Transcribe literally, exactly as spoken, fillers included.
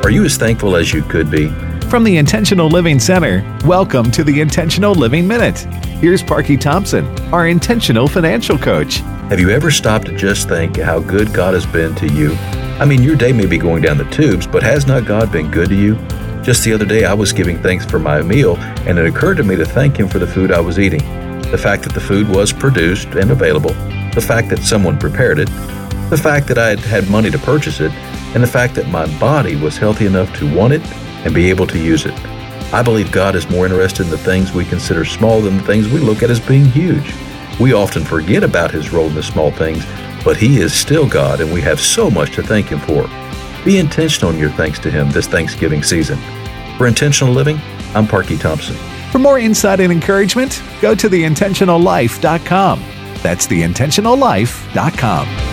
Are you as thankful as you could be? From the Intentional Living Center, welcome to the Intentional Living Minute. Here's Parky Thompson, our intentional financial coach. Have you ever stopped to just think how good God has been to you? I mean, your day may be going down the tubes, but has not God been good to you? Just the other day, I was giving thanks for my meal, and it occurred to me to thank Him for the food I was eating. The fact that the food was produced and available, the fact that someone prepared it, the fact that I had had money to purchase it, and the fact that my body was healthy enough to want it and be able to use it. I believe God is more interested in the things we consider small than the things we look at as being huge. We often forget about His role in the small things, but He is still God, and we have so much to thank Him for. Be intentional in your thanks to Him this Thanksgiving season. For Intentional Living, I'm Parky Thompson. For more insight and encouragement, go to the intentional life dot com. That's the intentional life dot com.